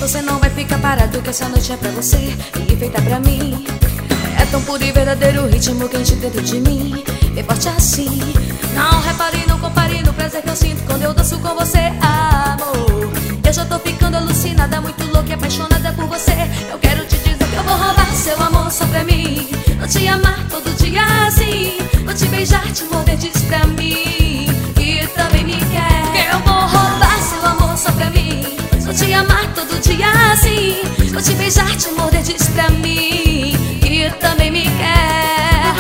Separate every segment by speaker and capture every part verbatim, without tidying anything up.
Speaker 1: você não vai ficar parado, que essa noite é pra você e feita pra mim. É tão puro e verdadeiro o ritmo quente dentro de mim, bem forte assim. Não repare, não compare no prazer que eu sinto quando eu danço com você, amor. Eu já tô ficando alucinada, muito louca e apaixonada por você. Eu quero te dizer que eu vou roubar seu amor só pra mim. Vou te amar todo dia assim, vou te beijar, te morder, diz pra mim que também me quer. Que eu vou roubar seu amor só pra mim. Vou te amar todo dia assim, vou te beijar, te morder, diz pra mim que também me quer.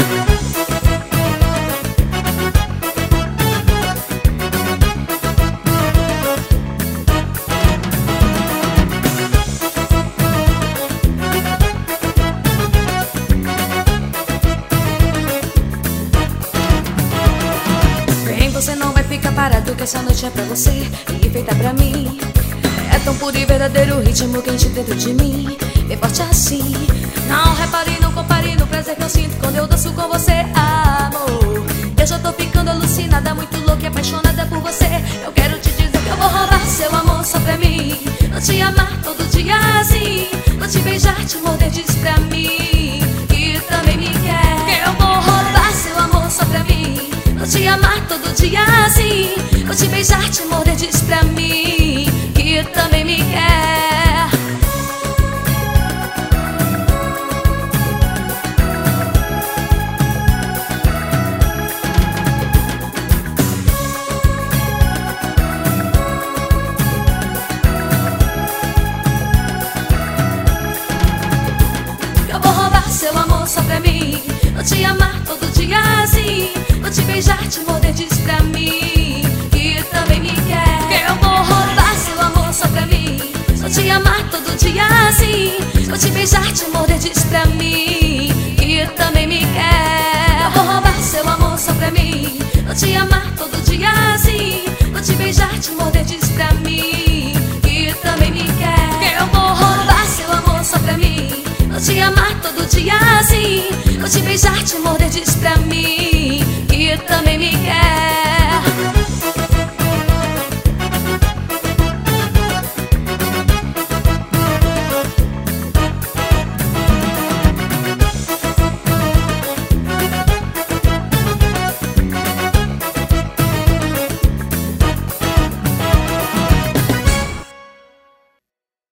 Speaker 1: Vem, você não vai ficar parado, que essa noite é pra você e feita pra mim. É tão puro e verdadeiro o ritmo quente dentro de mim, bem forte assim. Não repare, não compare no prazer que eu sinto quando eu danço com você, amor. Eu já tô ficando alucinada, muito louca e apaixonada por você. Eu quero te dizer que eu vou roubar seu amor só pra mim. Vou te amar todo dia assim, vou te beijar, te morder, diz pra mim que também me quer. Que eu vou roubar seu amor só pra mim. Vou te amar todo dia assim, vou te beijar, te morder, diz pra mim que também me quer. Eu vou roubar seu amor só pra mim. Vou te amar todo dia assim, vou te beijar, te morder, diz pra mim que também me quer. Que eu vou roubar seu amor só pra mim. Vou te amar todo dia assim, vou te beijar, te morder, diz pra mim que também me quer. Eu vou roubar seu amor só pra mim. Vou te amar todo dia assim, vou te beijar, te morder, diz pra mim que também me quer. Que eu vou roubar seu amor só pra mim. Vou te amar todo dia assim, vou te beijar, te morder, diz pra mim que também me quer.